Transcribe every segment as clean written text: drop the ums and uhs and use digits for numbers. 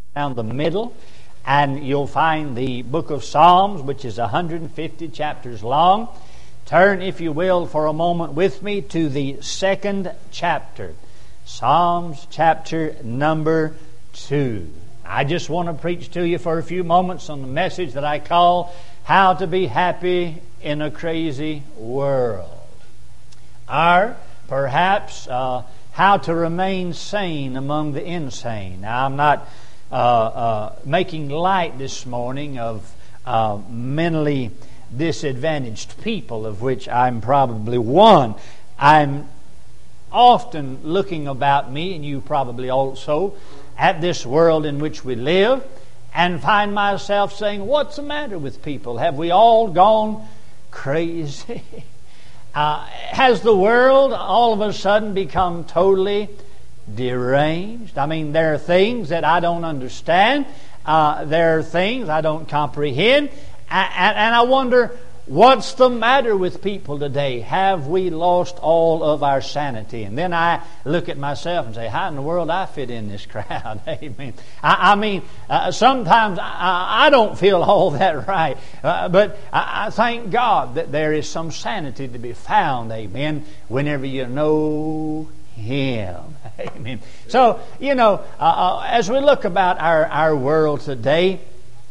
down the middle, and you'll find the book of Psalms, which is 150 chapters long. Turn, if you will, for a moment with me to the second chapter. Psalms chapter number 2. I just want to preach to you for a few moments on the message that I call How to Be Happy in a Crazy World. Or perhaps how to remain sane among the insane. Now, I'm not making light this morning of mentally disadvantaged people, of which I'm probably one. I'm often looking about me, and you probably also, at this world in which we live, and find myself saying, what's the matter with people? Have we all gone crazy? Has the world all of a sudden become totally deranged? I mean, there are things that I don't understand. There are things I don't comprehend. And I wonder, what's the matter with people today? Have we lost all of our sanity? And then I look at myself and say, how in the world I fit in this crowd? Amen. I mean, sometimes I don't feel all that right. But I thank God that there is some sanity to be found, amen, whenever you know Him. Amen. So, as we look about our world today,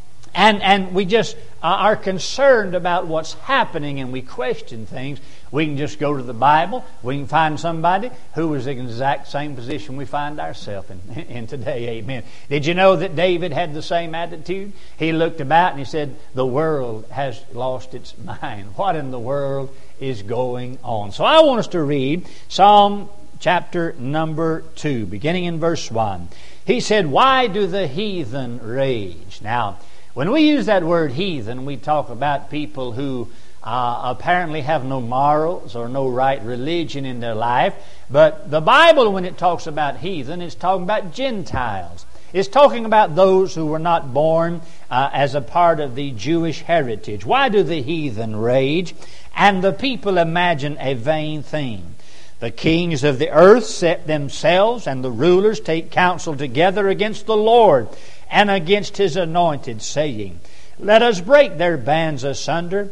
and we just are concerned about what's happening, and we question things, we can just go to the Bible. We can find somebody who was in the exact same position we find ourselves in today. Amen. Did you know that David had the same attitude? He looked about and he said, the world has lost its mind. What in the world is going on? So I want us to read Psalm chapter number 2, beginning in verse 1. He said, why do the heathen rage? Now, when we use that word heathen, we talk about people who apparently have no morals or no right religion in their life. But the Bible, when it talks about heathen, it's talking about Gentiles. It's talking about those who were not born as a part of the Jewish heritage. Why do the heathen rage and the people imagine a vain thing? The kings of the earth set themselves, and the rulers take counsel together against the Lord and against His anointed, saying, let us break their bands asunder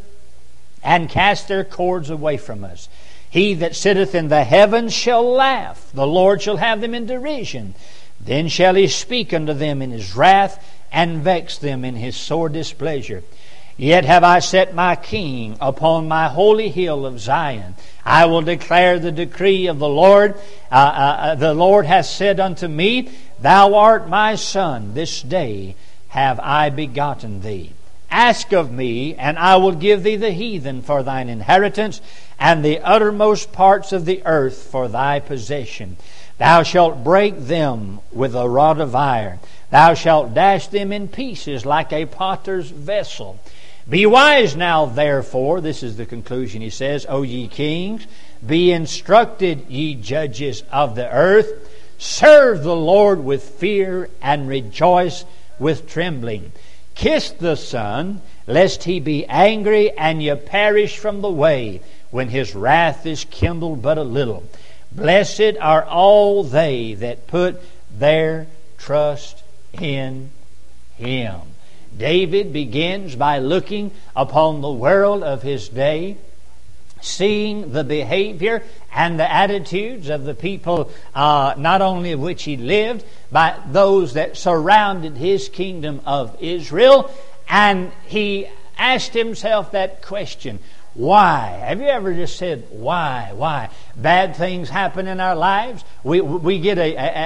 and cast their cords away from us. He that sitteth in the heavens shall laugh. The Lord shall have them in derision. Then shall He speak unto them in His wrath, and vex them in His sore displeasure. Yet have I set my King upon my holy hill of Zion. I will declare the decree of the Lord. The Lord hath said unto me, thou art my son, this day have I begotten thee. Ask of me, and I will give thee the heathen for thine inheritance, and the uttermost parts of the earth for thy possession. Thou shalt break them with a rod of iron. Thou shalt dash them in pieces like a potter's vessel. Be wise now, therefore, this is the conclusion, he says, O ye kings, be instructed, ye judges of the earth. Serve the Lord with fear, and rejoice with trembling. Kiss the Son, lest He be angry, and ye perish from the way, when His wrath is kindled but a little. Blessed are all they that put their trust in Him. David begins by looking upon the world of his day, seeing the behavior and the attitudes of the people, not only of which he lived, but those that surrounded his kingdom of Israel. And he asked himself that question, why? Have you ever just said, why? Why? Bad things happen in our lives. We get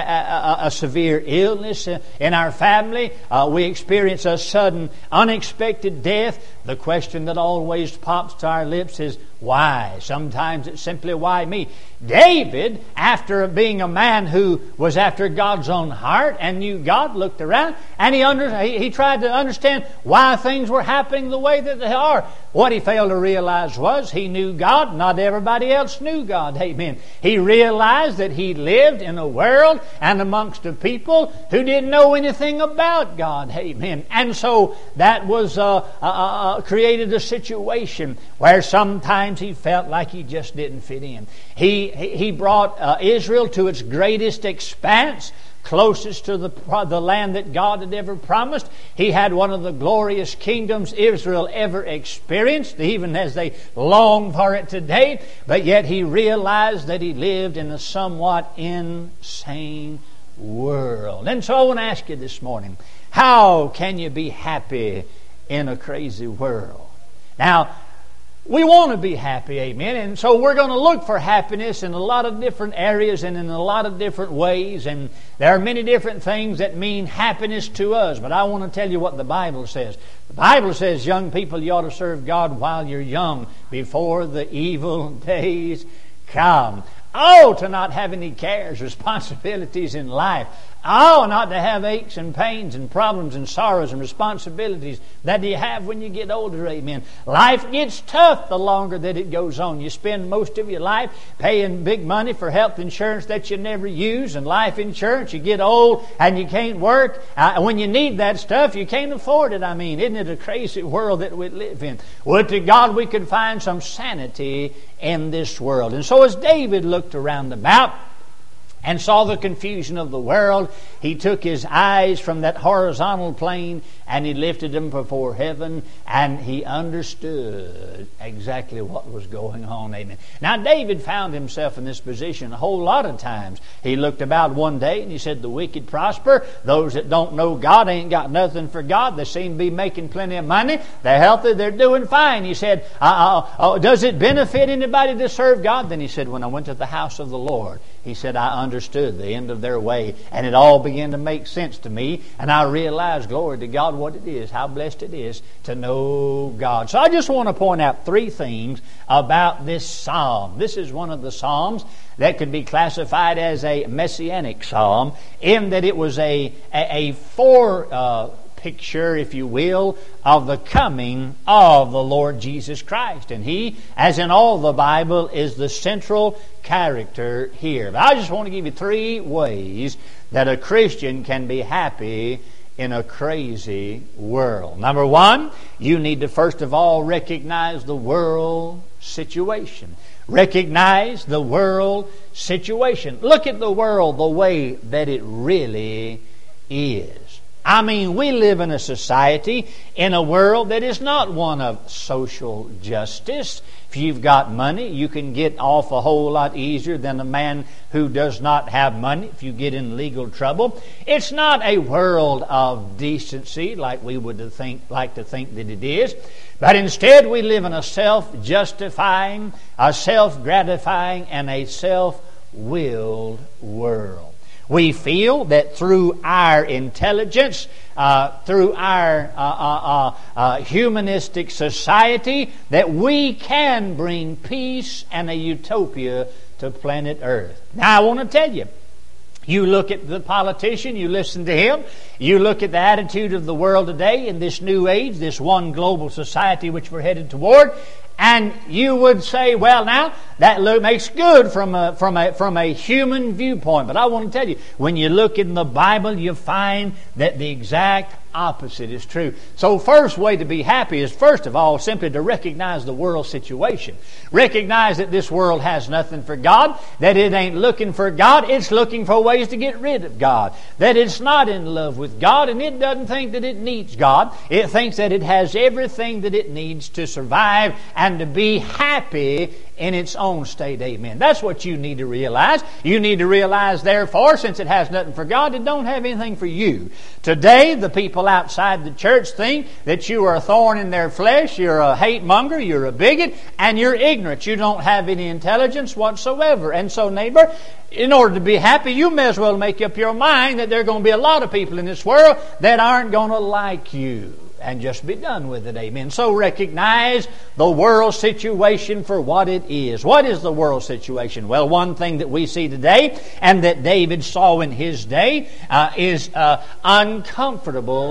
a severe illness in our family. We experience a sudden, unexpected death. The question that always pops to our lips is, why? Sometimes it's simply, why me? David, after being a man who was after God's own heart and knew God, looked around and he tried to understand why things were happening the way that they are. What he failed to realize was he knew God. Not everybody else knew God. Amen. He realized that he lived in a world and amongst a people who didn't know anything about God. Amen. And so that was created a situation where sometimes he felt like he just didn't fit in. He brought Israel to its greatest expanse closest to the land that God had ever promised. He had one of the glorious kingdoms Israel ever experienced, even as they long for it today. But yet he realized that he lived in a somewhat insane world. And so I want to ask you this morning, how can you be happy in a crazy world? Now, we want to be happy, amen. And so we're going to look for happiness in a lot of different areas and in a lot of different ways. And there are many different things that mean happiness to us. But I want to tell you what the Bible says. The Bible says, young people, you ought to serve God while you're young, before the evil days come. Oh, to not have any cares, responsibilities in life. Oh, not to have aches and pains and problems and sorrows and responsibilities that you have when you get older, amen. Life gets tough the longer that it goes on. You spend most of your life paying big money for health insurance that you never use and life insurance. You get old and you can't work. When you need that stuff, you can't afford it. I mean, isn't it a crazy world that we live in? Would to God we could find some sanity in this world. And so as David looked around about and saw the confusion of the world, he took his eyes from that horizontal plane and he lifted them before heaven, and he understood exactly what was going on. Amen. Now, David found himself in this position a whole lot of times. He looked about one day and he said, the wicked prosper. Those that don't know God ain't got nothing for God. They seem to be making plenty of money. They're healthy. They're doing fine. He said, does it benefit anybody to serve God? Then he said, when I went to the house of the Lord, he said, I understood the end of their way, and it all began to make sense to me, and I realized, glory to God, what it is, how blessed it is to know God. So I just want to point out three things about this psalm. This is one of the psalms that could be classified as a messianic psalm, in that it was a picture, if you will, of the coming of the Lord Jesus Christ. And He, as in all the Bible, is the central character here. But I just want to give you three ways that a Christian can be happy in a crazy world. Number one, you need to first of all recognize the world situation. Recognize the world situation. Look at the world the way that it really is. I mean, we live in a society, in a world that is not one of social justice. If you've got money, you can get off a whole lot easier than a man who does not have money if you get in legal trouble. It's not a world of decency like we would like to think that it is. But instead we live in a self-justifying, a self-gratifying, and a self-willed world. We feel that through our intelligence, through our humanistic society, that we can bring peace and a utopia to planet Earth. Now, I want to tell you, you look at the politician, you listen to him, you look at the attitude of the world today in this new age, this one global society which we're headed toward, and you would say, well, now, that makes good from a human viewpoint. But I want to tell you, when you look in the Bible, you find that the exact opposite is true. So first way to be happy is, first of all, simply to recognize the world situation. Recognize that this world has nothing for God, that it ain't looking for God, it's looking for ways to get rid of God, that it's not in love with God, and it doesn't think that it needs God. It thinks that it has everything that it needs to survive and to be happy in its own state. Amen. That's what you need to realize. You need to realize, therefore, since it has nothing for God, it don't have anything for you. Today, the people outside the church think that you are a thorn in their flesh, you're a hate monger, you're a bigot, and you're ignorant. You don't have any intelligence whatsoever. And so, neighbor, in order to be happy, you may as well make up your mind that there are going to be a lot of people in this world that aren't going to like you. And just be done with it. Amen. So recognize the world situation for what it is. What is the world situation? Well, one thing that we see today and that David saw in his day is uncomfortable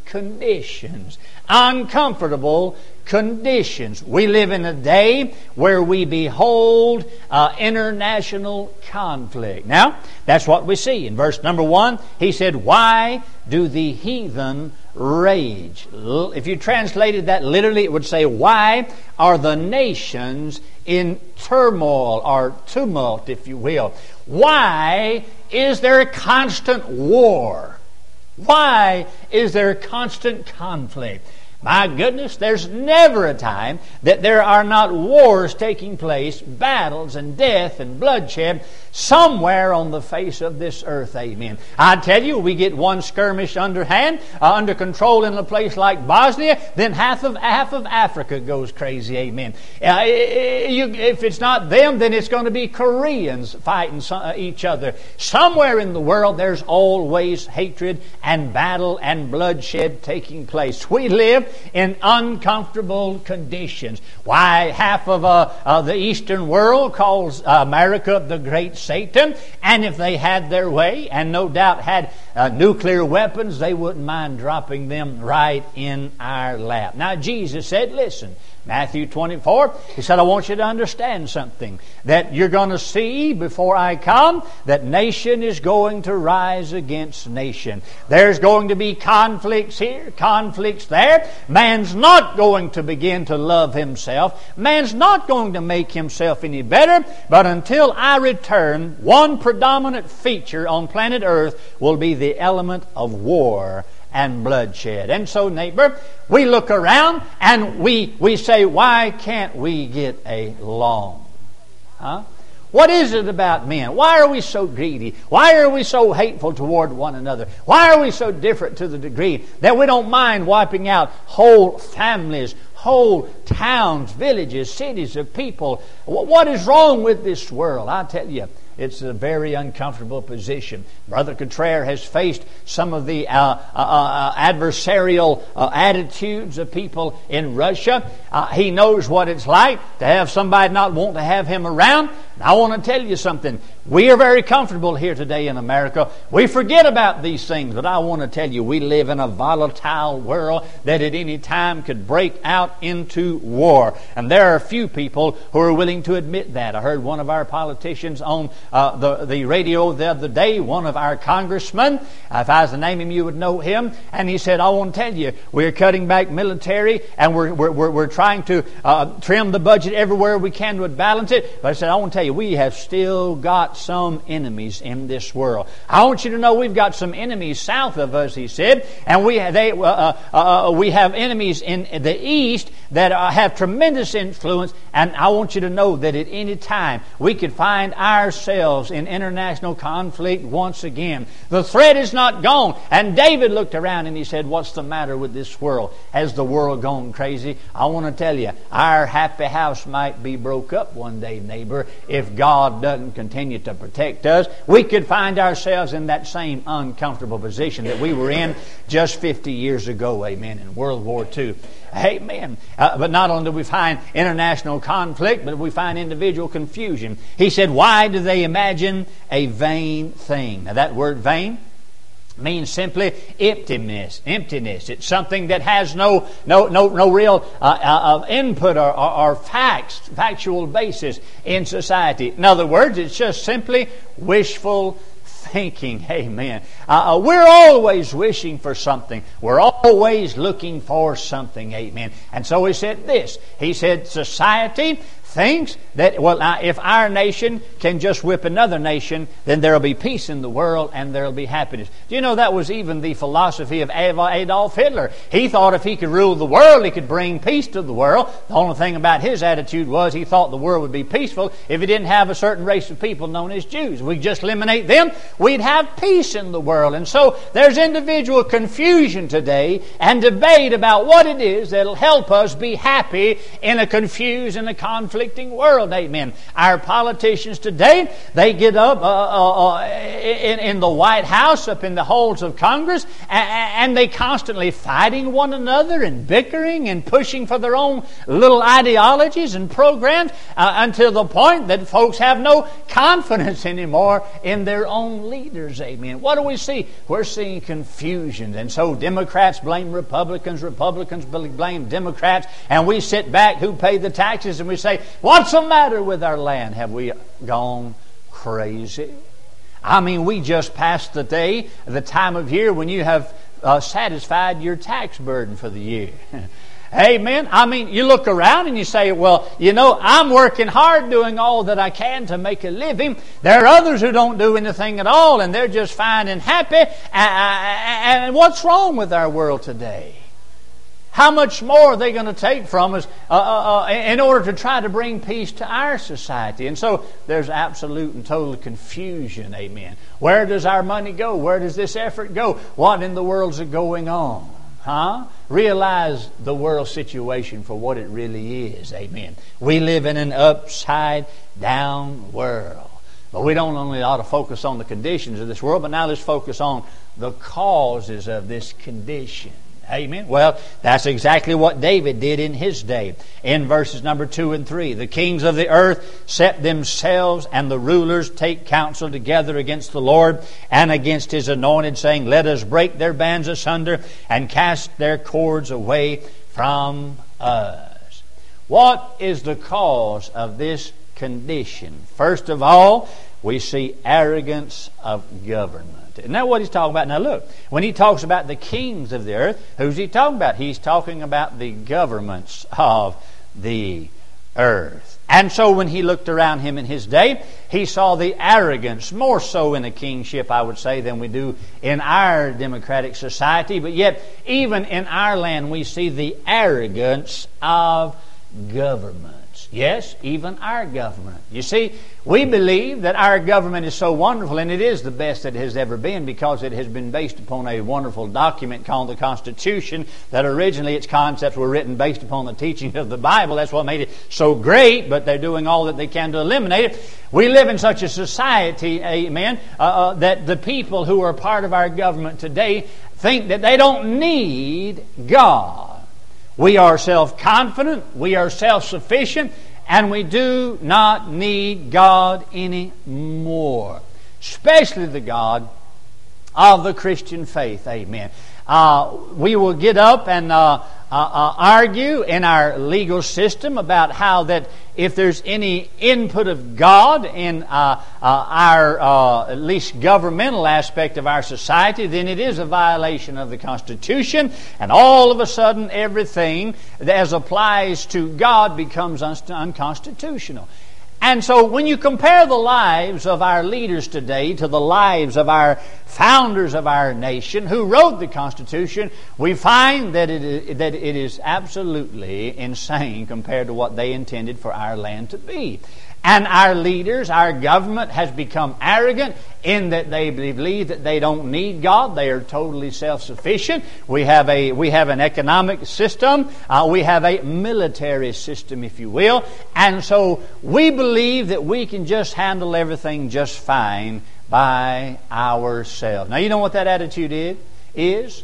conditions. Uncomfortable conditions. We live in a day where we behold international conflict. Now, that's what we see. In verse number 1, he said, "Why do the heathen rage?" If you translated that literally, it would say, "Why are the nations in turmoil," or tumult, if you will? Why is there a constant war? Why is there constant conflict? My goodness, there's never a time that there are not wars taking place, battles and death and bloodshed somewhere on the face of this earth. Amen. I tell you, we get one skirmish under control in a place like Bosnia, then half of Africa goes crazy. Amen. If it's not them, then it's going to be Koreans fighting each other. Somewhere in the world, there's always hatred and battle and bloodshed taking place. We live in uncomfortable conditions. Why, half of the Eastern world calls America the Great Satan, and if they had their way, and no doubt had nuclear weapons, they wouldn't mind dropping them right in our lap. Now, Jesus said, listen, Matthew 24, he said, I want you to understand something, that you're going to see before I come that nation is going to rise against nation. There's going to be conflicts here, conflicts there. Man's not going to begin to love himself. Man's not going to make himself any better. But until I return, one predominant feature on planet Earth will be the element of war and bloodshed. And so, neighbor, we look around and we say, why can't we get along? Huh? What is it about men? Why are we so greedy? Why are we so hateful toward one another? Why are we so different to the degree that we don't mind wiping out whole families, whole towns, villages, cities of people? What is wrong with this world? I tell you, it's a very uncomfortable position. Brother Cottrell has faced some of the adversarial attitudes of people in Russia. He knows what it's like to have somebody not want to have him around. I want to tell you something. We are very comfortable here today in America. We forget about these things, but I want to tell you, we live in a volatile world that at any time could break out into war. And there are a few people who are willing to admit that. I heard one of our politicians on the radio the other day, one of our congressmen. If I was to name him, you would know him. And he said, I want to tell you, we're cutting back military and we're trying to trim the budget everywhere we can to balance it. But I said, I want to tell you, we have still got some enemies in this world. I want you to know we've got some enemies south of us, he said, and we have enemies in the east that have tremendous influence. And I want you to know that at any time we could find ourselves in international conflict once again. The threat is not gone. And David looked around and he said, what's the matter with this world? Has the world gone crazy? I want to tell you, our happy house might be broke up one day, neighbor, if God doesn't continue to protect us. We could find ourselves in that same uncomfortable position that we were in just 50 years ago, amen, in World War II. Amen. But not only do we find international conflict, but we find individual confusion. He said, why do they imagine a vain thing? Now that word vain means simply emptiness. It's something that has no real input or factual basis in society. In other words, it's just simply wishful thinking. Amen. We're always wishing for something. We're always looking for something. Amen. And so he said this. He said society thinks that, well, now, if our nation can just whip another nation, then there will be peace in the world and there will be happiness. Do you know that was even the philosophy of Adolf Hitler? He thought if he could rule the world, he could bring peace to the world. The only thing about his attitude was he thought the world would be peaceful if he didn't have a certain race of people known as Jews. If we just eliminate them, we'd have peace in the world. And so there's individual confusion today and debate about what it is that'll help us be happy in a confused and a conflict conflicting world. Amen. Our politicians today, they get up in the White House, up in the halls of Congress, and they constantly fighting one another and bickering and pushing for their own little ideologies and programs until the point that folks have no confidence anymore in their own leaders. Amen. What do we see? We're seeing confusion. And so Democrats blame Republicans, Republicans blame Democrats, and we sit back who pay the taxes and we say, what's the matter with our land? Have we gone crazy? I mean, we just passed the time of year when you have satisfied your tax burden for the year. Amen. I mean, you look around and you say, well, I'm working hard doing all that I can to make a living. There are others who don't do anything at all and they're just fine and happy. And what's wrong with our world today? How much more are they going to take from us in order to try to bring peace to our society? And so there's absolute and total confusion. Amen. Where does our money go? Where does this effort go? What in the world is going on? Realize the world situation for what it really is. Amen. We live in an upside down world. But we don't only ought to focus on the conditions of this world, but now let's focus on the causes of this condition. Amen. Well, that's exactly what David did in his day. In verses number 2 and 3, the kings of the earth set themselves, and the rulers take counsel together against the Lord and against His anointed, saying, let us break their bands asunder and cast their cords away from us. What is the cause of this condition? First of all, we see arrogance of government. Isn't that what he's talking about? Now look, when he talks about the kings of the earth, who's he talking about? He's talking about the governments of the earth. And so when he looked around him in his day, he saw the arrogance, more so in a kingship, I would say, than we do in our democratic society. But yet, even in our land, we see the arrogance of government. Yes, even our government. You see, we believe that our government is so wonderful, and it is the best that it has ever been because it has been based upon a wonderful document called the Constitution, that originally its concepts were written based upon the teaching of the Bible. That's what made it so great, but they're doing all that they can to eliminate it. We live in such a society, amen, that the people who are part of our government today think that they don't need God. We are self-confident, we are self-sufficient, and we do not need God anymore. Especially the God of the Christian faith. Amen. We will get up and argue in our legal system about how that if there's any input of God in our at least governmental aspect of our society, then it is a violation of the Constitution, and all of a sudden everything as applies to God becomes unconstitutional. And so when you compare the lives of our leaders today to the lives of our founders of our nation who wrote the Constitution, we find that it is absolutely insane compared to what they intended for our land to be. And our leaders, our government has become arrogant in that they believe that they don't need God. They are totally self-sufficient. We have an economic system. We have a military system, if you will. And so we believe that we can just handle everything just fine by ourselves. Now, you know what that attitude is?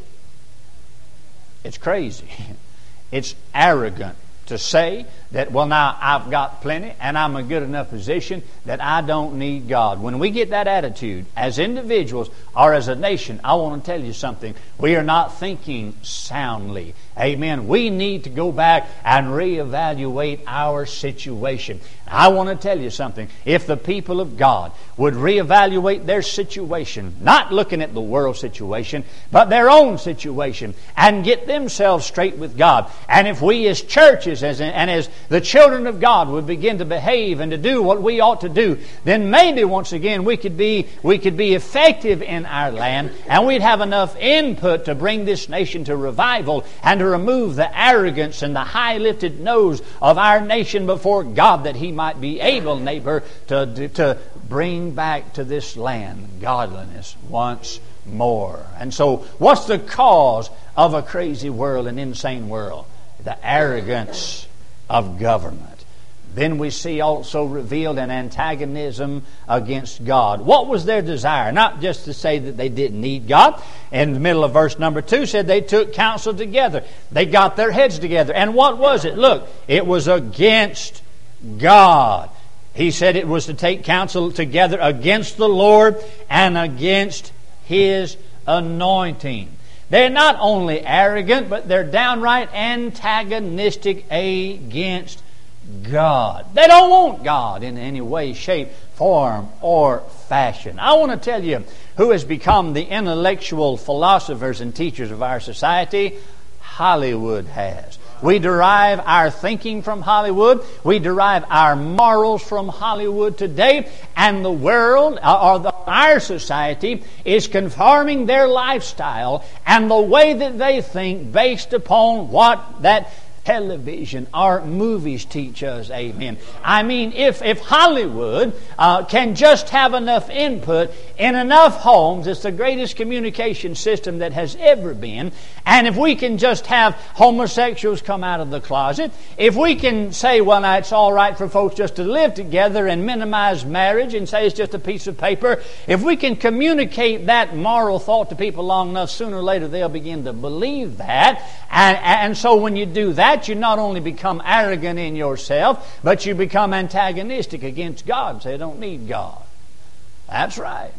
It's crazy. It's arrogant to say that, well, now I've got plenty and I'm in a good enough position that I don't need God. When we get that attitude as individuals or as a nation, I want to tell you something. We are not thinking soundly. Amen. We need to go back and reevaluate our situation. I want to tell you something. If the people of God would reevaluate their situation, not looking at the world situation, but their own situation, and get themselves straight with God, and if we as churches and as the children of God would begin to behave and to do what we ought to do, then maybe once again we could be effective in our land, and we'd have enough input to bring this nation to revival and to remove the arrogance and the high-lifted nose of our nation before God, that He might be able, neighbor, to bring back to this land godliness once more. And so, what's the cause of a crazy world, an insane world? The arrogance of government. then we see also revealed an antagonism against God. What was their desire? Not just to say that they didn't need God. In the middle of verse number 2 said they took counsel together. They got their heads together. And what was it? Look, it was against God. He said it was to take counsel together against the Lord and against His anointing. They're not only arrogant, but they're downright antagonistic against God. They don't want God in any way, shape, form, or fashion. I want to tell you who has become the intellectual philosophers and teachers of our society. Hollywood has. We derive our thinking from Hollywood. We derive our morals from Hollywood today. And the world, our society, is conforming their lifestyle and the way that they think based upon what that television or movies teach us. Amen. I mean, if Hollywood can just have enough input in enough homes, it's the greatest communication system that has ever been. And if we can just have homosexuals come out of the closet, if we can say, well, now it's all right for folks just to live together and minimize marriage and say it's just a piece of paper, if we can communicate that moral thought to people long enough, sooner or later they'll begin to believe that. And so when you do that, you not only become arrogant in yourself, but you become antagonistic against God and say, I don't need God. That's right.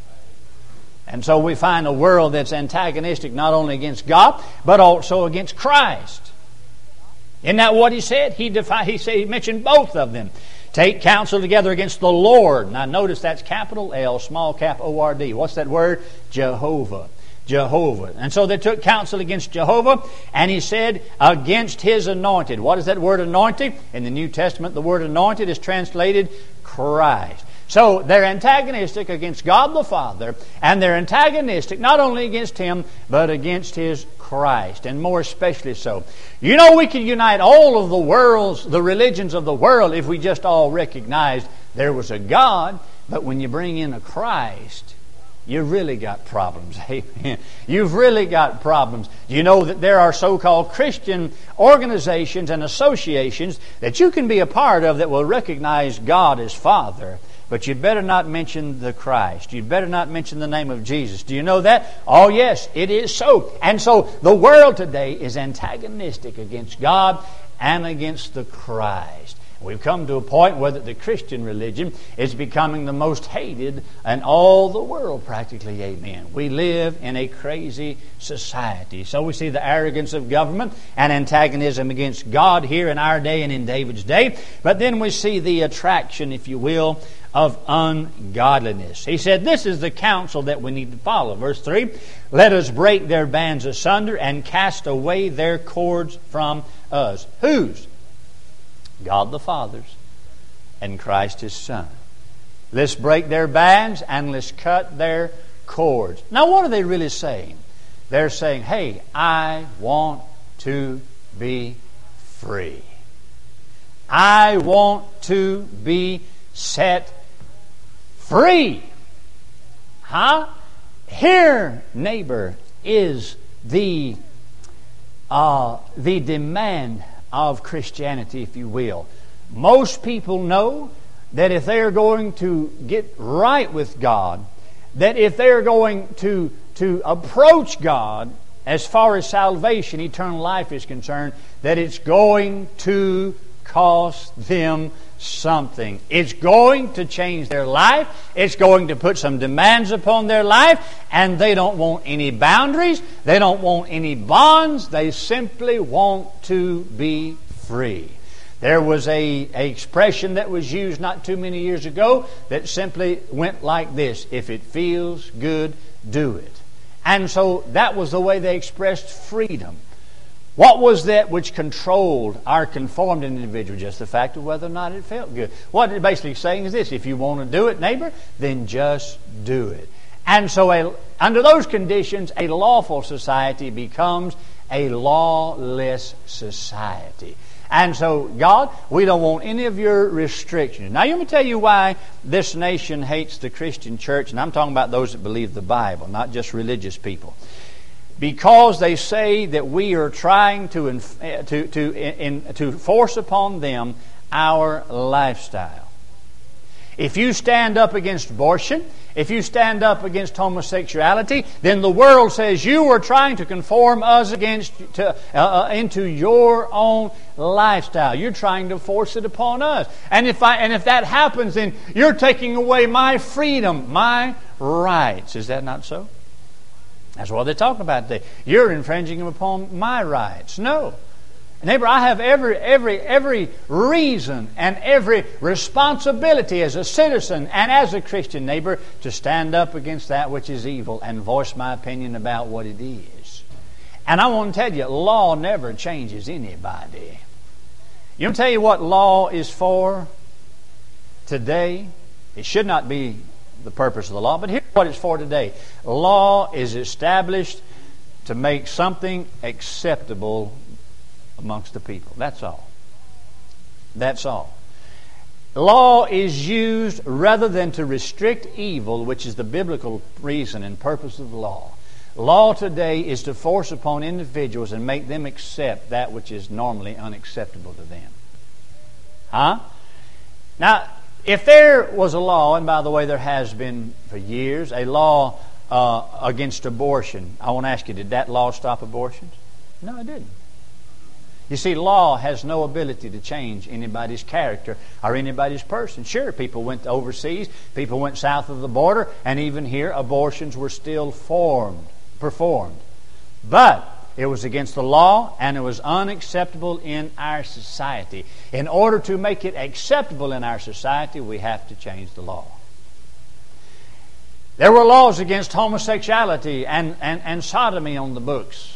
And so we find a world that's antagonistic not only against God, but also against Christ. Isn't that what he said? He mentioned both of them. Take counsel together against the Lord. Now notice that's capital L, small cap O-R-D. What's that word? Jehovah. Jehovah. And so they took counsel against Jehovah, and he said, against His anointed. What is that word anointed? In the New Testament, the word anointed is translated Christ. So they're antagonistic against God the Father, and they're antagonistic not only against Him, but against His Christ, and more especially so. You know, we could unite all of the religions of the world, if we just all recognized there was a God, but when you bring in a Christ, you've really got problems. Amen. You've really got problems. You know that there are so-called Christian organizations and associations that you can be a part of that will recognize God as Father, but you'd better not mention the Christ. You'd better not mention the name of Jesus. Do you know that? Oh yes, it is so. And so the world today is antagonistic against God and against the Christ. We've come to a point where the Christian religion is becoming the most hated in all the world practically. Amen. We live in a crazy society. So we see the arrogance of government and antagonism against God here in our day and in David's day. But then we see the attraction, if you will, of ungodliness. He said, this is the counsel that we need to follow. Verse 3, let us break their bands asunder and cast away their cords from us. Whose? God the Father's and Christ His Son. Let's break their bands and let's cut their cords. Now what are they really saying? They're saying, hey, I want to be free. I want to be set free. Huh? Here, neighbor, is the demand of Christianity, if you will. Most people know that if they're going to get right with God, that if they're going to approach God as far as salvation, eternal life is concerned, that it's going to cost them something. It's going to change their life. It's going to put some demands upon their life, and they don't want any boundaries. They don't want any bonds. They simply want to be free. There was a expression that was used not too many years ago that simply went like this: if it feels good, do it. And so that was the way they expressed freedom. What was that which controlled our conformed individual? Just the fact of whether or not it felt good. What it's basically saying is this: if you want to do it, neighbor, then just do it. And so under those conditions, a lawful society becomes a lawless society. And so, God, we don't want any of your restrictions. Now, let me tell you why this nation hates the Christian church, and I'm talking about those that believe the Bible, not just religious people. Because they say that we are trying to force upon them our lifestyle. If you stand up against abortion, if you stand up against homosexuality, then the world says you are trying to conform us into your own lifestyle. You're trying to force it upon us. And if that happens, then you're taking away my freedom, my rights. Is that not so? That's what they're talking about today. You're infringing upon my rights. No. Neighbor, I have every reason and every responsibility as a citizen and as a Christian, neighbor, to stand up against that which is evil and voice my opinion about what it is. And I want to tell you, law never changes anybody. You want to tell you what law is for today? It should not be the purpose of the law, but here's what it's for today. Law is established to make something acceptable amongst the people. That's all. That's all. Law is used rather than to restrict evil, which is the biblical reason and purpose of the law. Law today is to force upon individuals and make them accept that which is normally unacceptable to them. Huh? Now, if there was a law, and by the way there has been for years, a law against abortion, I want to ask you, did that law stop abortions? No, it didn't. You see, law has no ability to change anybody's character or anybody's person. Sure, people went overseas, people went south of the border, and even here abortions were still performed. But it was against the law and it was unacceptable in our society. In order to make it acceptable in our society, we have to change the law. There were laws against homosexuality and sodomy on the books.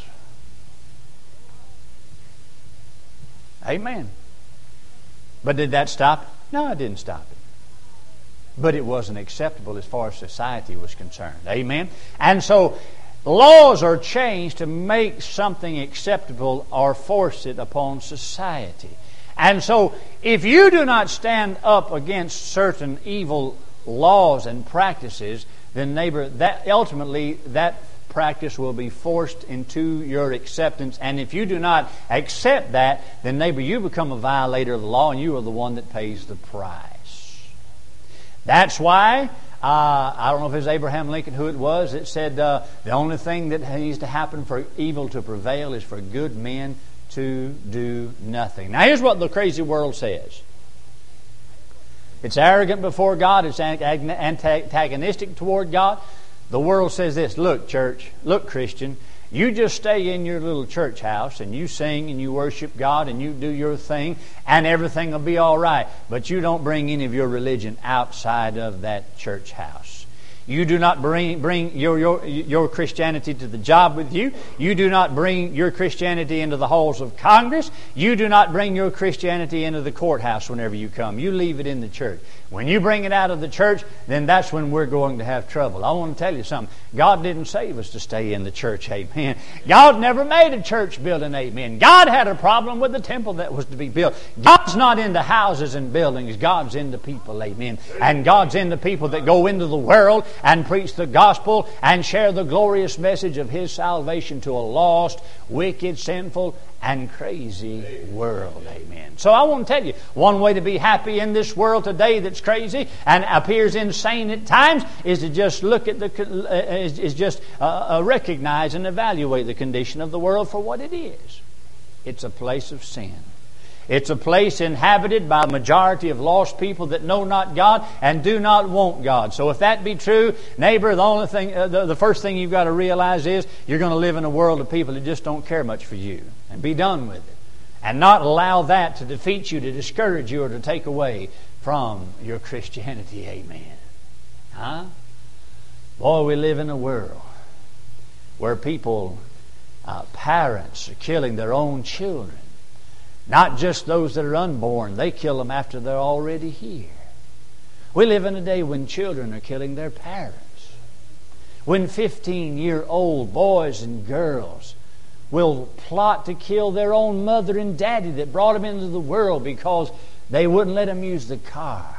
Amen. But did that stop it? No, it didn't stop it. But it wasn't acceptable as far as society was concerned. Amen. And so laws are changed to make something acceptable or force it upon society. And so if you do not stand up against certain evil laws and practices, then neighbor, that ultimately that practice will be forced into your acceptance. And if you do not accept that, then neighbor, you become a violator of the law and you are the one that pays the price. That's why, I don't know if it was Abraham Lincoln who it was, that said the only thing that needs to happen for evil to prevail is for good men to do nothing. Now here's what the crazy world says. It's arrogant before God. It's antagonistic toward God. The world says this: look, church, look, Christian, you just stay in your little church house and you sing and you worship God and you do your thing and everything will be all right. But you don't bring any of your religion outside of that church house. You do not bring your Christianity to the job with you. You do not bring your Christianity into the halls of Congress. You do not bring your Christianity into the courthouse whenever you come. You leave it in the church. When you bring it out of the church, then that's when we're going to have trouble. I want to tell you something. God didn't save us to stay in the church, amen. God never made a church building, amen. God had a problem with the temple that was to be built. God's not into houses and buildings. God's into people, amen. And God's into people that go into the world and preach the gospel and share the glorious message of His salvation to a lost, wicked, sinful, and crazy world. Amen. So I want to tell you, one way to be happy in this world today that's crazy and appears insane at times is to just look at recognize and evaluate the condition of the world for what it is. It's a place of sin. It's a place inhabited by a majority of lost people that know not God and do not want God. So if that be true, neighbor, the first thing you've got to realize is you're going to live in a world of people that just don't care much for you. And be done with it. And not allow that to defeat you, to discourage you, or to take away from your Christianity. Amen. Huh? Boy, we live in a world where people, parents are killing their own children. Not just those that are unborn. They kill them after they're already here. We live in a day when children are killing their parents. When 15-year-old boys and girls will plot to kill their own mother and daddy that brought them into the world because they wouldn't let them use the car.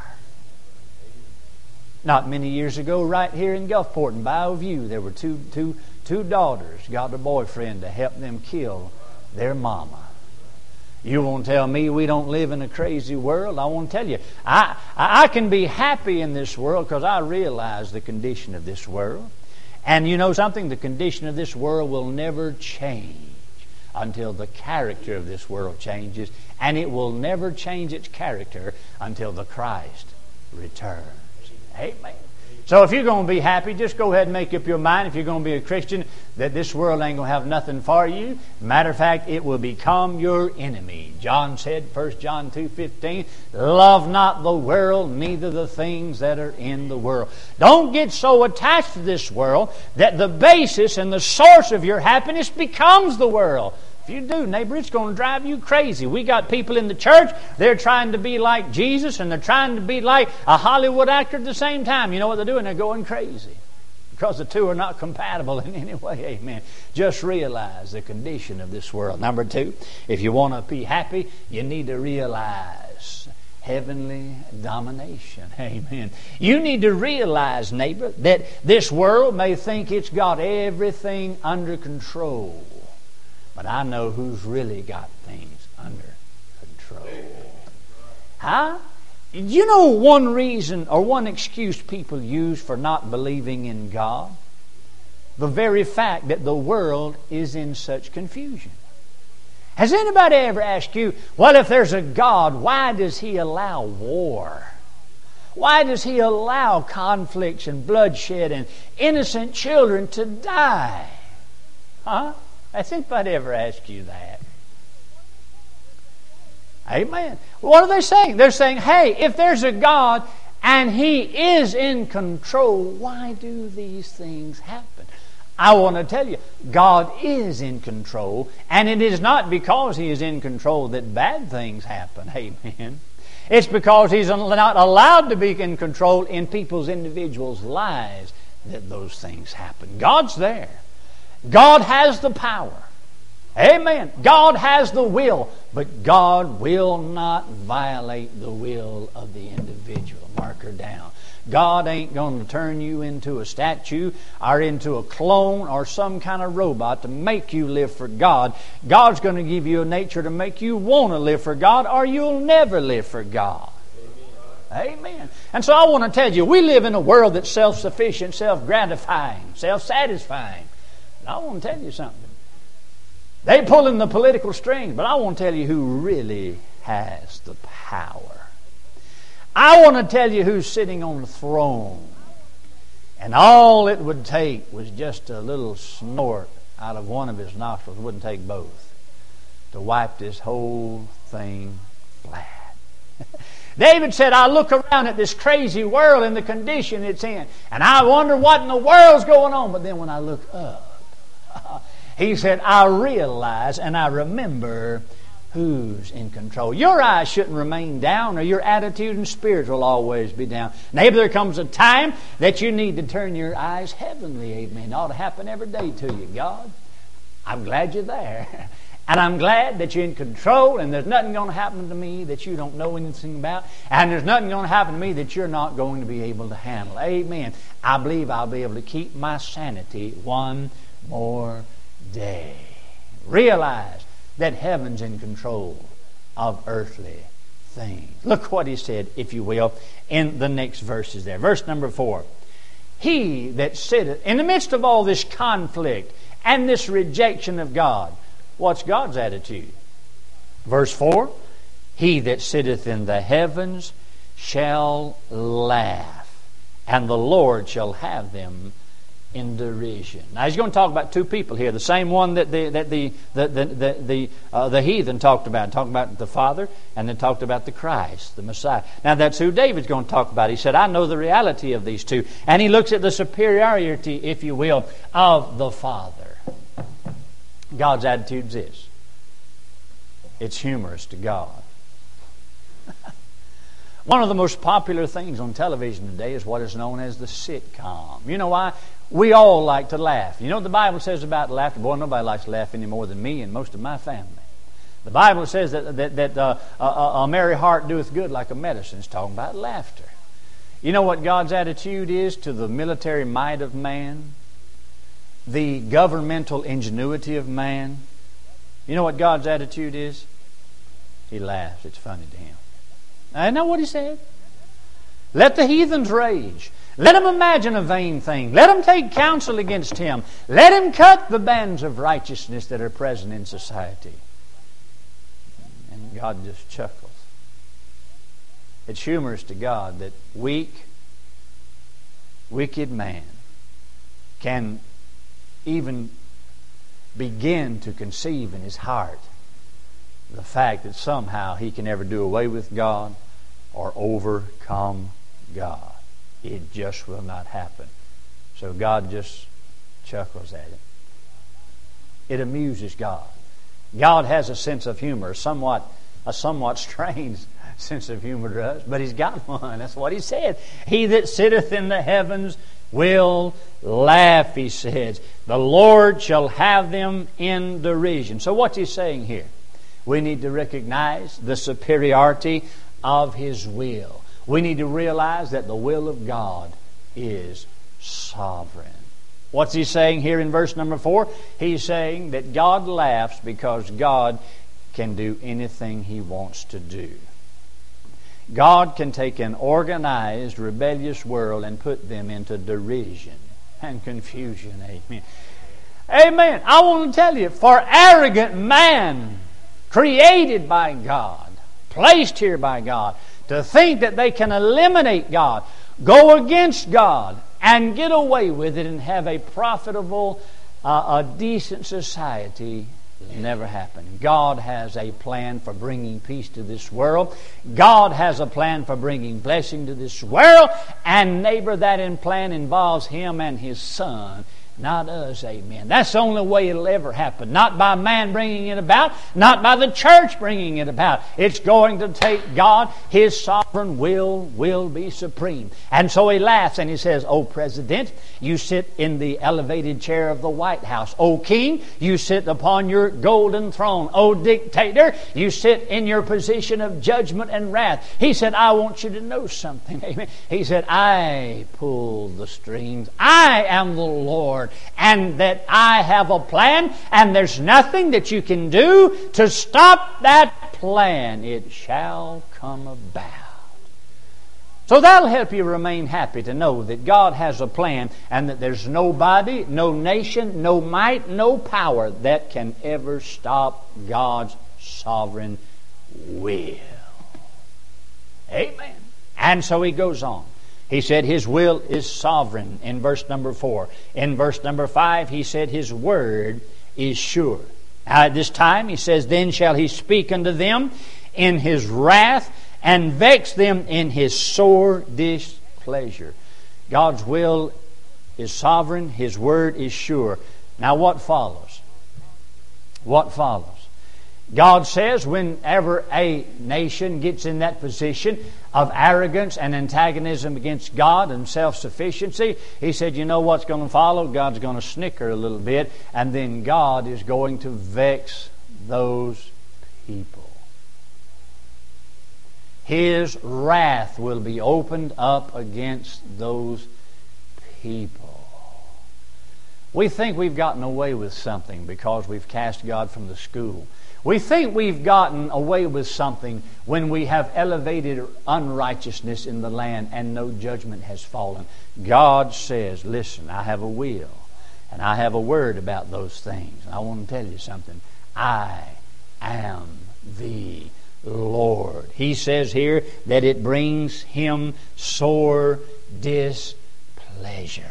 Not many years ago, right here in Gulfport in Bayou View, there were two daughters got a boyfriend to help them kill their mama. You won't tell me we don't live in a crazy world. I want to tell you, I can be happy in this world because I realize the condition of this world. And you know something? The condition of this world will never change until the character of this world changes. And it will never change its character until the Christ returns. Amen. So if you're going to be happy, just go ahead and make up your mind, if you're going to be a Christian, that this world ain't going to have nothing for you. Matter of fact, it will become your enemy. John said, 1 John 2:15, love not the world, neither the things that are in the world. Don't get so attached to this world that the basis and the source of your happiness becomes the world. If you do, neighbor, it's going to drive you crazy. We got people in the church, they're trying to be like Jesus and they're trying to be like a Hollywood actor at the same time. You know what they're doing? They're going crazy because the two are not compatible in any way. Amen. Just realize the condition of this world. Number two, if you want to be happy, you need to realize heavenly domination. Amen. You need to realize, neighbor, that this world may think it's got everything under control. But I know who's really got things under control. Huh? You know one reason or one excuse people use for not believing in God? The very fact that the world is in such confusion. Has anybody ever asked you, well, if there's a God, why does He allow war? Why does He allow conflicts and bloodshed and innocent children to die? Huh? Has anybody ever asked you that? Amen. What are they saying? They're saying, hey, if there's a God and He is in control, why do these things happen? I want to tell you, God is in control, and it is not because He is in control that bad things happen. Amen. It's because He's not allowed to be in control in people's individuals' lives that those things happen. God's there. God has the power. Amen. God has the will, but God will not violate the will of the individual. Mark her down. God ain't going to turn you into a statue or into a clone or some kind of robot to make you live for God. God's going to give you a nature to make you want to live for God, or you'll never live for God. Amen. And so I want to tell you, we live in a world that's self-sufficient, self-gratifying, self-satisfying. I want to tell you something. They pulling the political strings, but I want to tell you who really has the power. I want to tell you who's sitting on the throne. And all it would take was just a little snort out of one of His nostrils. It wouldn't take both to wipe this whole thing flat. David said, I look around at this crazy world and the condition it's in, and I wonder what in the world's going on. But then when I look up, he said, I realize and I remember who's in control. Your eyes shouldn't remain down, or your attitude and spirit will always be down. Maybe there comes a time that you need to turn your eyes heavenly. Amen. It ought to happen every day to you. God, I'm glad you're there. And I'm glad that you're in control, and there's nothing going to happen to me that you don't know anything about, and there's nothing going to happen to me that you're not going to be able to handle. Amen. I believe I'll be able to keep my sanity one more day. Realize that heaven's in control of earthly things. Look what he said, if you will, in the next verses there. Verse number 4. He that sitteth in the midst of all this conflict and this rejection of God. What's God's attitude? Verse 4. He that sitteth in the heavens shall laugh, and the Lord shall have them in derision. Now he's going to talk about two people here. The same one that the heathen talked about the Father, and then talked about the Christ, the Messiah. Now that's who David's going to talk about. He said, I know the reality of these two. And he looks at the superiority, if you will, of the Father. God's attitude is this. It's humorous to God. One of the most popular things on television today is what is known as the sitcom. You know why? We all like to laugh. You know what the Bible says about laughter? Boy, nobody likes to laugh any more than me and most of my family. The Bible says that a merry heart doeth good like a medicine. It's talking about laughter. You know what God's attitude is to the military might of man? The governmental ingenuity of man? You know what God's attitude is? He laughs. It's funny to him. I know what he said. Let the heathens rage. Let them imagine a vain thing. Let them take counsel against him. Let him cut the bands of righteousness that are present in society. And God just chuckles. It's humorous to God that weak, wicked man can even begin to conceive in his heart the fact that somehow he can ever do away with God or overcome God. It just will not happen. So God just chuckles at it. It amuses God. God has a sense of humor, a somewhat strange sense of humor to us, but He's got one. That's what He said. He that sitteth in the heavens will laugh, He says. The Lord shall have them in derision. So what's He saying here? We need to recognize the superiority of His will. We need to realize that the will of God is sovereign. What's He saying here in verse number 4? He's saying that God laughs because God can do anything He wants to do. God can take an organized, rebellious world and put them into derision and confusion. Amen. Amen. I want to tell you, for arrogant man, created by God, placed here by God, to think that they can eliminate God, go against God, and get away with it and have a profitable, a decent society, never happened. God has a plan for bringing peace to this world. God has a plan for bringing blessing to this world. And neighbor, that plan involves Him and His Son, not us. Amen. That's the only way it'll ever happen. Not by man bringing it about, not by the church bringing it about. It's going to take God. His sovereign will be supreme. And so He laughs and He says, "O President, you sit in the elevated chair of the White House. O King, you sit upon your golden throne. O Dictator, you sit in your position of judgment and wrath." He said, "I want you to know something." Amen. He said, "I pull the strings. I am the Lord. And that I have a plan, and there's nothing that you can do to stop that plan. It shall come about." So that'll help you remain happy to know that God has a plan and that there's nobody, no nation, no might, no power that can ever stop God's sovereign will. Amen. And so he goes on. He said His will is sovereign in verse number 4. In verse number 5, He said His word is sure. At this time, He says, "Then shall He speak unto them in His wrath, and vex them in His sore displeasure." God's will is sovereign. His word is sure. Now what follows? What follows? God says whenever a nation gets in that position of arrogance and antagonism against God and self-sufficiency, He said, you know what's going to follow? God's going to snicker a little bit, and then God is going to vex those people. His wrath will be opened up against those people. We think we've gotten away with something because we've cast God from the school. We think we've gotten away with something when we have elevated unrighteousness in the land and no judgment has fallen. God says, listen, I have a will and I have a word about those things. I want to tell you something. I am the Lord. He says here that it brings Him sore displeasure.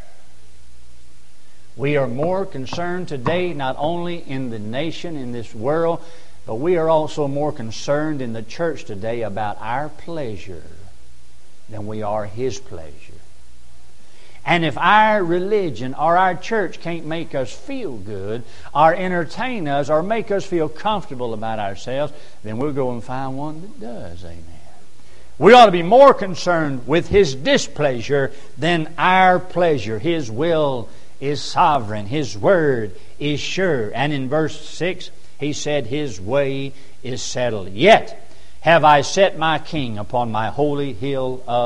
We are more concerned today not only in the nation, in this world, but we are also more concerned in the church today about our pleasure than we are His pleasure. And if our religion or our church can't make us feel good or entertain us or make us feel comfortable about ourselves, then we'll go and find one that does. Amen. We ought to be more concerned with His displeasure than our pleasure. His will is sovereign. His word is sure. And in verse 6, He said, His way is settled. Yet have I set my king upon my holy hill of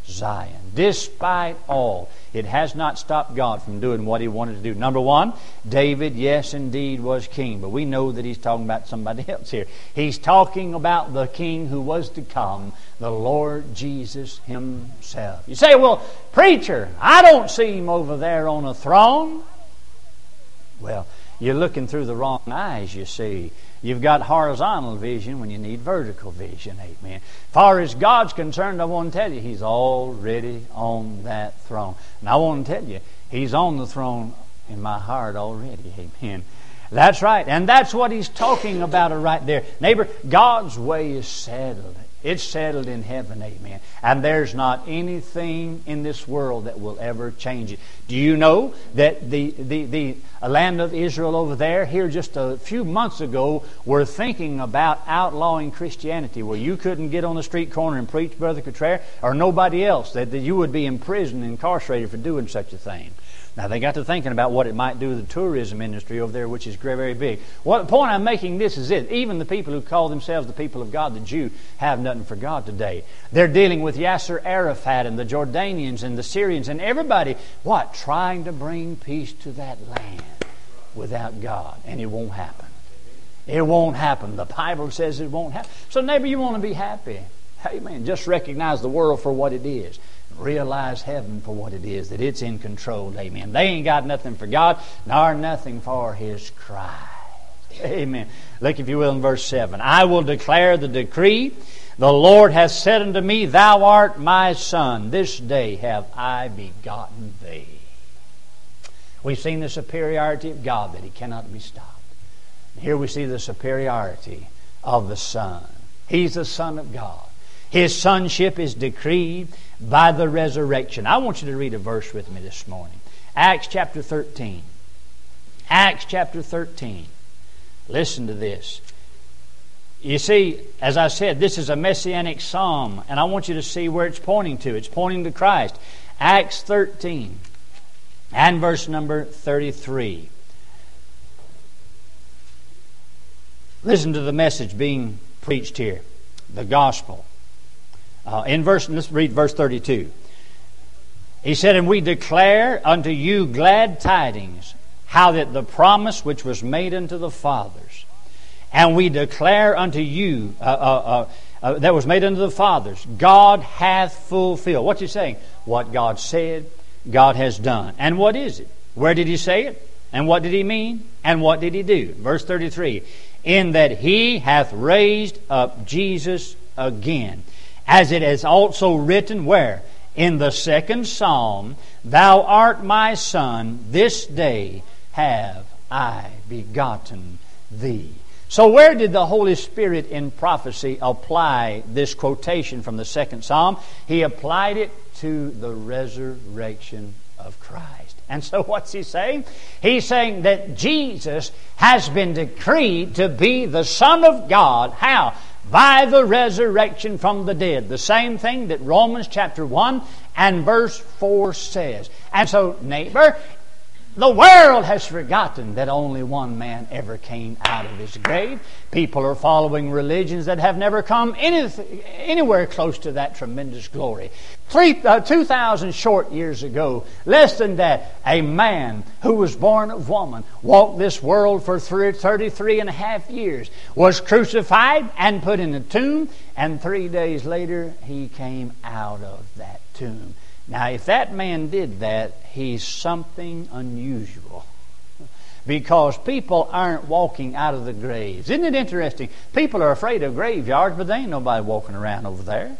Zion. Despite all, it has not stopped God from doing what He wanted to do. Number one, David, yes, indeed, was king. But we know that he's talking about somebody else here. He's talking about the king who was to come, the Lord Jesus Himself. You say, well, preacher, I don't see Him over there on a throne. Well, you're looking through the wrong eyes, you see. You've got horizontal vision when you need vertical vision. Amen. As far as God's concerned, I want to tell you, He's already on that throne. And I want to tell you, He's on the throne in my heart already. Amen. That's right. And that's what He's talking about right there. Neighbor, God's way is settled. It's settled in heaven, amen. And there's not anything in this world that will ever change it. Do you know that the land of Israel over there, here just a few months ago, were thinking about outlawing Christianity, where you couldn't get on the street corner and preach, Brother Cottrell, or nobody else, that you would be imprisoned and incarcerated for doing such a thing. Now, they got to thinking about what it might do to the tourism industry over there, which is very, very big. The point I'm making this is this. Even the people who call themselves the people of God, the Jew, have nothing for God today. They're dealing with Yasser Arafat and the Jordanians and the Syrians and everybody, trying to bring peace to that land without God. And it won't happen. It won't happen. The Bible says it won't happen. So, neighbor, you want to be happy. Amen. Just recognize the world for what it is. Realize heaven for what it is, that it's in control. Amen. They ain't got nothing for God, nor nothing for His Christ. Amen. Look, if you will, in verse 7. I will declare the decree. The Lord hath said unto me, Thou art my Son. This day have I begotten thee. We've seen the superiority of God, that He cannot be stopped. Here we see the superiority of the Son. He's the Son of God. His sonship is decreed by the resurrection. I want you to read a verse with me this morning. Acts chapter 13. Acts chapter 13. Listen to this. You see, as I said, this is a messianic psalm, and I want you to see where it's pointing to. It's pointing to Christ. Acts 13 and verse number 33. Listen to the message being preached here. The gospel. Let's read verse 32. He said, And we declare unto you glad tidings, how that the promise which was made unto the fathers, and we declare unto you, that was made unto the fathers, God hath fulfilled. What's He saying? What God said, God has done. And what is it? Where did He say it? And what did He mean? And what did He do? Verse 33. In that He hath raised up Jesus again, as it is also written, where? In the second psalm, Thou art my Son, this day have I begotten thee. So where did the Holy Spirit in prophecy apply this quotation from the second psalm? He applied it to the resurrection of Christ. And so what's He saying? He's saying that Jesus has been decreed to be the Son of God. How? By the resurrection from the dead. The same thing that Romans chapter 1 and verse 4 says. And so, neighbor, the world has forgotten that only one man ever came out of his grave. People are following religions that have never come anywhere close to that tremendous glory. 2,000 short years ago, less than that, a man who was born of woman walked this world for 33 and a half years, was crucified and put in a tomb, and 3 days later he came out of that tomb. Now, if that man did that, he's something unusual. Because people aren't walking out of the graves. Isn't it interesting? People are afraid of graveyards, but there ain't nobody walking around over there.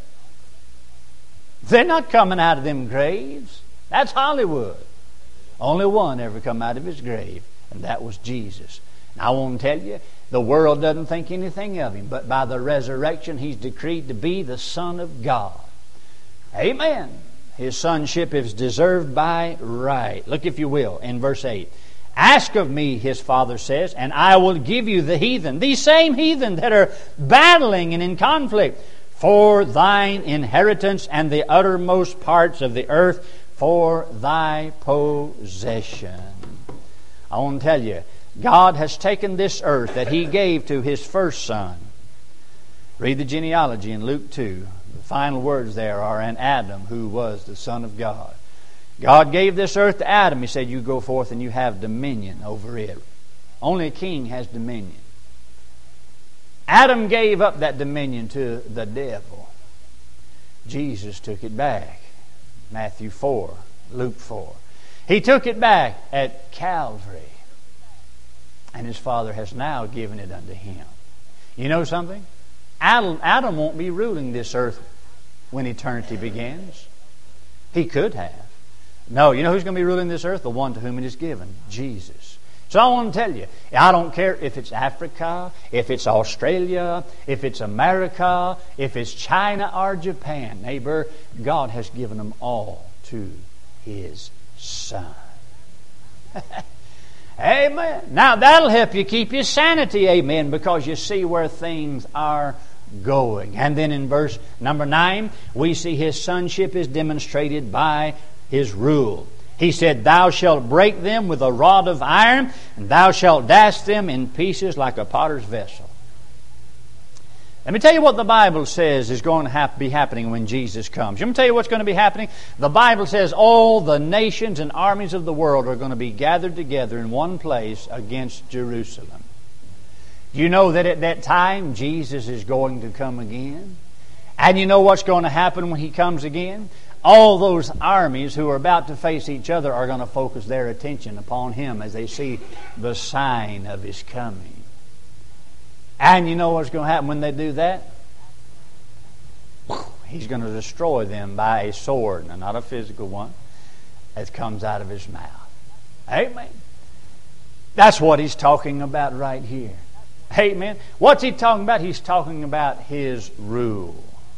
They're not coming out of them graves. That's Hollywood. Only one ever come out of his grave, and that was Jesus. Now, I want to tell you, the world doesn't think anything of Him, but by the resurrection, He's decreed to be the Son of God. Amen. His sonship is deserved by right. Look, if you will, in verse 8. Ask of me, His Father says, and I will give you the heathen, these same heathen that are battling and in conflict, for thine inheritance and the uttermost parts of the earth for thy possession. I want to tell you, God has taken this earth that He gave to His first Son. Read the genealogy in Luke 2. The final words there are, and Adam, who was the Son of God. God gave this earth to Adam. He said, you go forth and you have dominion over it. Only a king has dominion. Adam gave up that dominion to the devil. Jesus took it back. Matthew 4, Luke 4. He took it back at Calvary. And his Father has now given it unto him. You know something? Adam won't be ruling this earth when eternity begins. He could have. No, you know who's going to be ruling this earth? The one to whom it is given, Jesus. So I want to tell you, I don't care if it's Africa, if it's Australia, if it's America, if it's China or Japan. Neighbor, God has given them all to His Son. Amen. Now that'll help you keep your sanity, amen, because you see where things are going. And then in verse number 9, we see His sonship is demonstrated by His rule. He said, thou shalt break them with a rod of iron, and thou shalt dash them in pieces like a potter's vessel. Let me tell you what the Bible says is going to be happening when Jesus comes. Let me tell you what's going to be happening. The Bible says all the nations and armies of the world are going to be gathered together in one place against Jerusalem. You know that at that time Jesus is going to come again? And you know what's going to happen when He comes again? All those armies who are about to face each other are going to focus their attention upon Him as they see the sign of His coming. And you know what's going to happen when they do that? He's going to destroy them by a sword, and not a physical one, that comes out of His mouth. Amen. That's what He's talking about right here. Amen. What's He talking about? He's talking about His rule.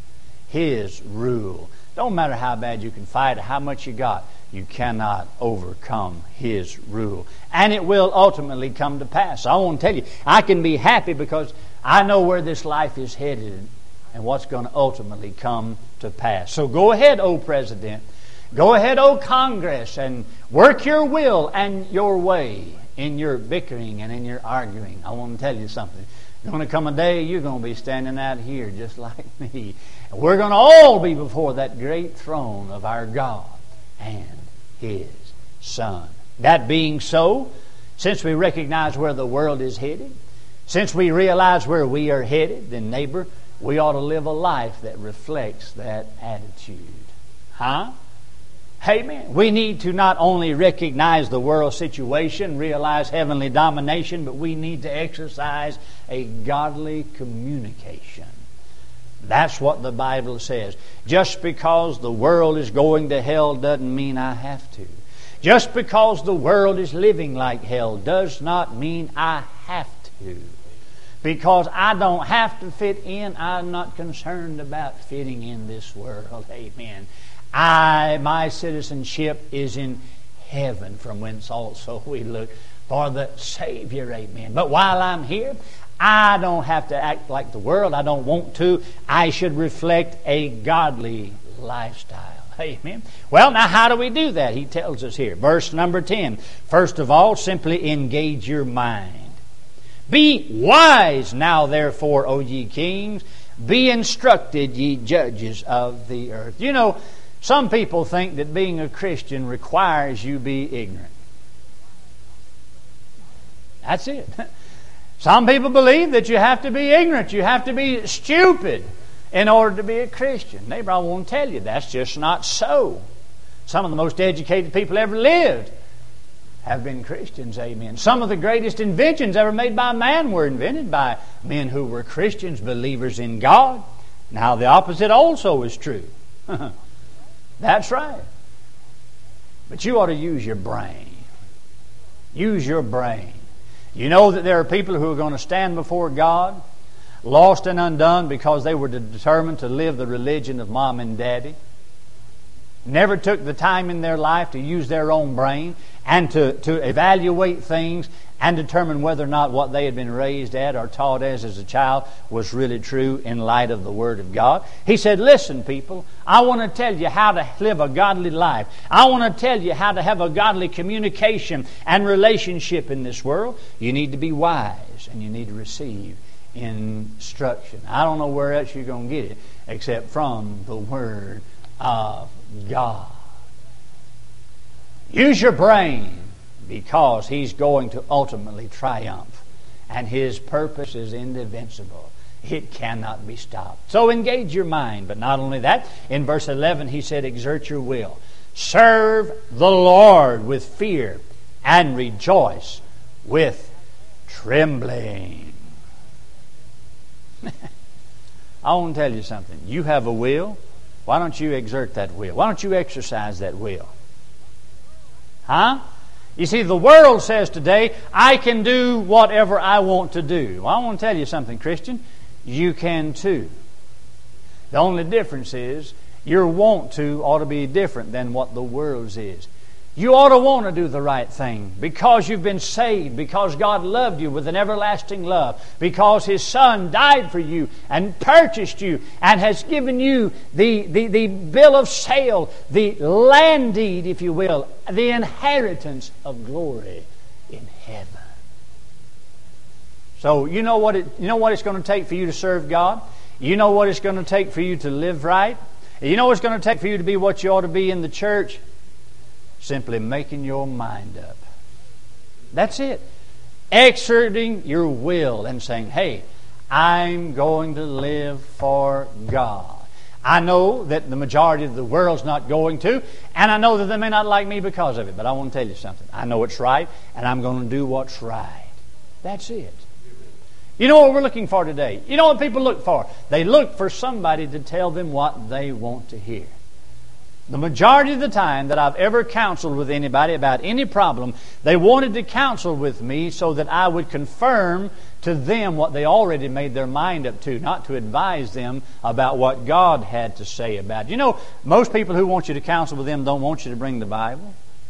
His rule. Don't matter how bad you can fight or how much you got, you cannot overcome His rule. And it will ultimately come to pass. I want to tell you, I can be happy because I know where this life is headed and what's going to ultimately come to pass. So go ahead, O President. Go ahead, O Congress, and work your will and your way in your bickering and in your arguing. I want to tell you something. There's going to come a day you're going to be standing out here just like me. And we're going to all be before that great throne of our God and His Son. That being so, since we recognize where the world is headed, since we realize where we are headed, then neighbor, we ought to live a life that reflects that attitude. Huh? Amen. We need to not only recognize the world situation, realize heavenly domination, but we need to exercise a godly communication. That's what the Bible says. Just because the world is going to hell doesn't mean I have to. Just because the world is living like hell does not mean I have to. Because I don't have to fit in, I'm not concerned about fitting in this world. Amen. My citizenship is in heaven, from whence also we look for the Savior. Amen. But while I'm here, I don't have to act like the world. I don't want to. I should reflect a godly lifestyle. Amen. Well, now how do we do that? He tells us here. Verse number 10. First of all, simply engage your mind. Be wise now, therefore, O ye kings. Be instructed, ye judges of the earth. You know, some people think that being a Christian requires you be ignorant. That's it. Some people believe that you have to be ignorant, you have to be stupid in order to be a Christian. Neighbor, I want to tell you, that's just not so. Some of the most educated people ever lived have been Christians, amen. Some of the greatest inventions ever made by man were invented by men who were Christians, believers in God. Now, the opposite also is true. That's right. But you ought to use your brain. Use your brain. You know that there are people who are going to stand before God, lost and undone because they were determined to live the religion of mom and daddy. Never took the time in their life to use their own brain and to evaluate things and determine whether or not what they had been raised at or taught as a child was really true in light of the Word of God. He said, listen, people, I want to tell you how to live a godly life. I want to tell you how to have a godly communication and relationship in this world. You need to be wise and you need to receive instruction. I don't know where else you're going to get it except from the Word of God. Use your brain, because He's going to ultimately triumph, and His purpose is invincible. It cannot be stopped. So engage your mind. But not only that, in verse 11 He said, exert your will. Serve the Lord with fear and rejoice with trembling. I want to tell you something. You have a will. Why don't you exert that will? Why don't you exercise that will? Huh? You see, the world says today, I can do whatever I want to do. Well, I want to tell you something, Christian. You can too. The only difference is your want to ought to be different than what the world's is. You ought to want to do the right thing because you've been saved, because God loved you with an everlasting love, because His Son died for you and purchased you and has given you the bill of sale, the land deed, if you will, the inheritance of glory in heaven. So you know what it's going to take for you to serve God? You know what it's going to take for you to live right? You know what it's going to take for you to be what you ought to be in the church? Simply making your mind up. That's it. Exerting your will and saying, hey, I'm going to live for God. I know that the majority of the world's not going to, and I know that they may not like me because of it, but I want to tell you something. I know it's right, and I'm going to do what's right. That's it. You know what we're looking for today? You know what people look for? They look for somebody to tell them what they want to hear. The majority of the time that I've ever counseled with anybody about any problem, they wanted to counsel with me so that I would confirm to them what they already made their mind up to, not to advise them about what God had to say about it. You know, most people who want you to counsel with them don't want you to bring the Bible.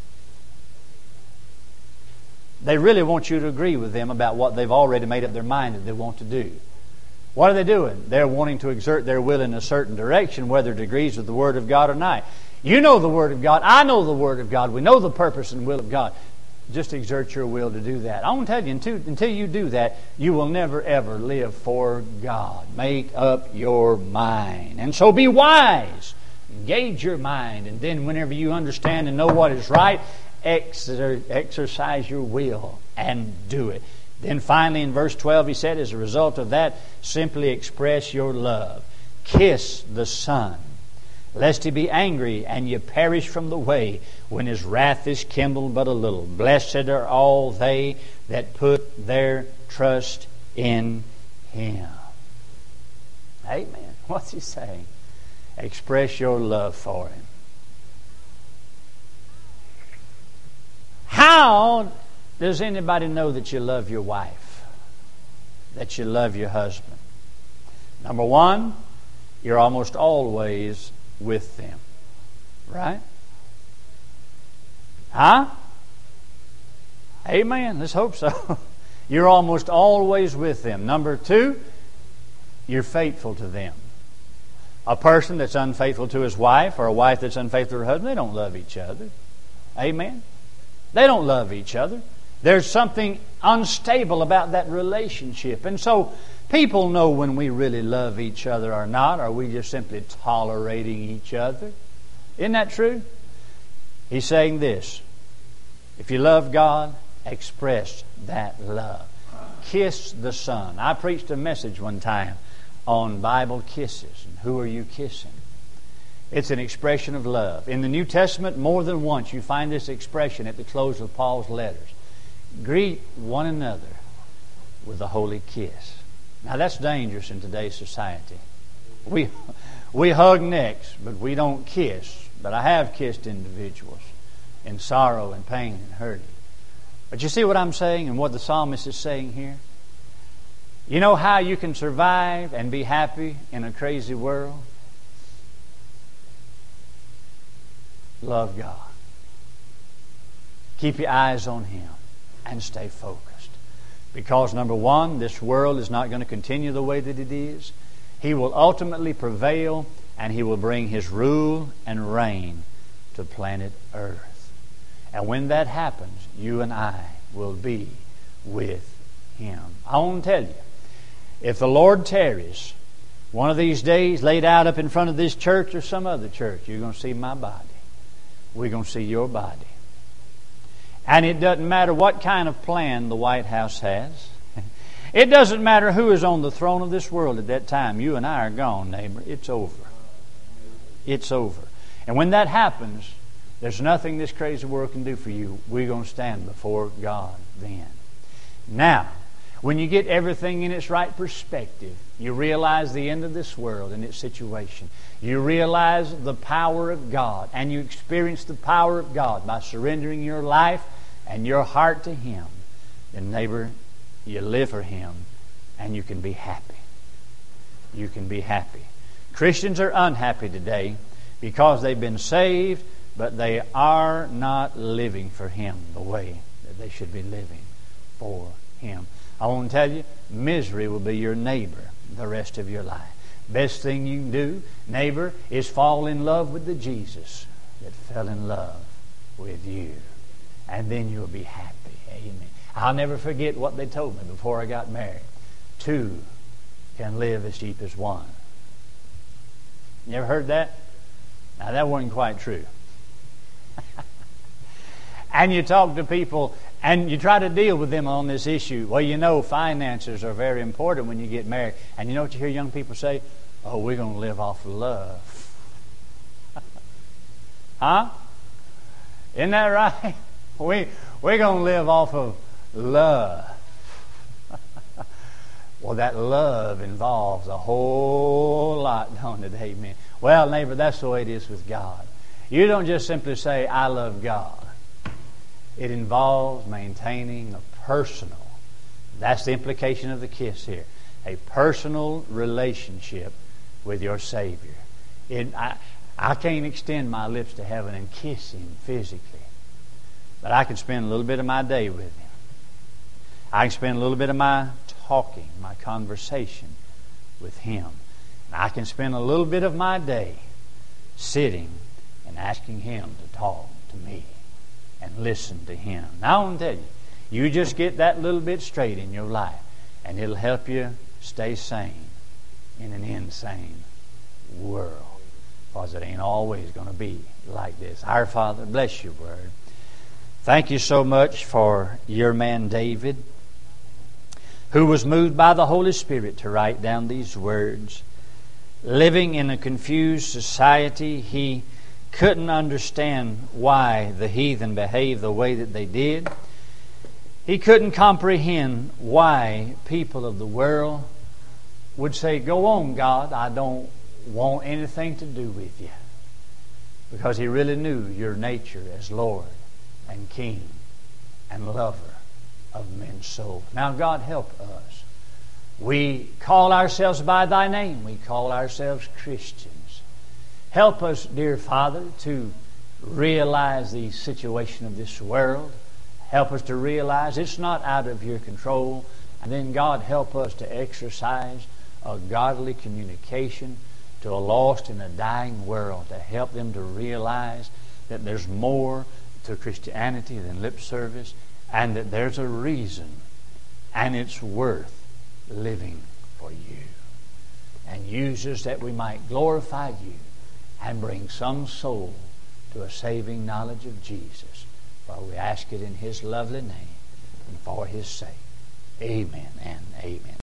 They really want you to agree with them about what they've already made up their mind that they want to do. What are they doing? They're wanting to exert their will in a certain direction, whether it agrees with the Word of God or not. You know the Word of God. I know the Word of God. We know the purpose and will of God. Just exert your will to do that. I want to tell you, until you do that, you will never, ever live for God. Make up your mind. And so be wise. Engage your mind. And then whenever you understand and know what is right, exercise your will and do it. Then finally in verse 12 he said, as a result of that, simply express your love. Kiss the Son, lest He be angry and ye perish from the way when His wrath is kindled but a little. Blessed are all they that put their trust in Him. Amen. What's he saying? Express your love for Him. How does anybody know that you love your wife? That you love your husband? Number one, you're almost always with them. Right? Huh? Amen. Let's hope so. You're almost always with them. Number two, you're faithful to them. A person that's unfaithful to his wife or a wife that's unfaithful to her husband, they don't love each other. Amen. They don't love each other. There's something unstable about that relationship. And so people know when we really love each other or not. Are we just simply tolerating each other? Isn't that true? He's saying this. If you love God, express that love. Kiss the Son. I preached a message one time on Bible kisses. And who are you kissing? It's an expression of love. In the New Testament, more than once, you find this expression at the close of Paul's letters. Greet one another with a holy kiss. Now that's dangerous in today's society. We hug necks, but we don't kiss. But I have kissed individuals in sorrow and pain and hurt. But you see what I'm saying and what the psalmist is saying here? You know how you can survive and be happy in a crazy world? Love God. Keep your eyes on Him and stay focused. Because number one, this world is not going to continue the way that it is. He will ultimately prevail and He will bring His rule and reign to planet Earth. And when that happens, you and I will be with Him. I want to tell you, if the Lord tarries, one of these days, laid out up in front of this church or some other church, you're going to see my body. We're going to see your body. And it doesn't matter what kind of plan the White House has. It doesn't matter who is on the throne of this world at that time. You and I are gone, neighbor. It's over. It's over. And when that happens, there's nothing this crazy world can do for you. We're going to stand before God then. Now, when you get everything in its right perspective, you realize the end of this world and its situation. You realize the power of God, and you experience the power of God by surrendering your life and your heart to Him. Then, neighbor, you live for Him, and you can be happy. You can be happy. Christians are unhappy today because they've been saved, but they are not living for Him the way that they should be living for Him. I want to tell you, misery will be your neighbor the rest of your life. Best thing you can do, neighbor, is fall in love with the Jesus that fell in love with you. And then you'll be happy. Amen. I'll never forget what they told me before I got married. 2 can live as cheap as 1. You ever heard that? Now that wasn't quite true. And you talk to people and you try to deal with them on this issue. Well, you know, finances are very important when you get married. And you know what you hear young people say? Oh, we're going to live off of love. Huh? Isn't that right? We're going to live off of love. Well, that love involves a whole lot, don't it? Amen. Well, neighbor, that's the way it is with God. You don't just simply say, I love God. It involves maintaining a personal, that's the implication of the kiss here, a personal relationship with your Savior. I can't extend my lips to heaven and kiss Him physically, but I can spend a little bit of my day with Him. I can spend a little bit of my talking, my conversation with Him. And I can spend a little bit of my day sitting and asking Him to talk to me and listen to Him. Now I want to tell you, you just get that little bit straight in your life, and it'll help you stay sane in an insane world. Because it ain't always going to be like this. Our Father, bless your word. Thank you so much for your man David, who was moved by the Holy Spirit to write down these words. Living in a confused society, he couldn't understand why the heathen behaved the way that they did. He couldn't comprehend why people of the world would say, go on, God, I don't want anything to do with you. Because he really knew your nature as Lord and King and lover of men's souls. Now, God, help us. We call ourselves by Thy name. We call ourselves Christians. Help us, dear Father, to realize the situation of this world. Help us to realize it's not out of your control. And then, God, help us to exercise a godly communication to a lost and a dying world, to help them to realize that there's more to Christianity than lip service, and that there's a reason, and it's worth living for you. And use us that we might glorify you and bring some soul to a saving knowledge of Jesus. For we ask it in His lovely name and for His sake. Amen and amen.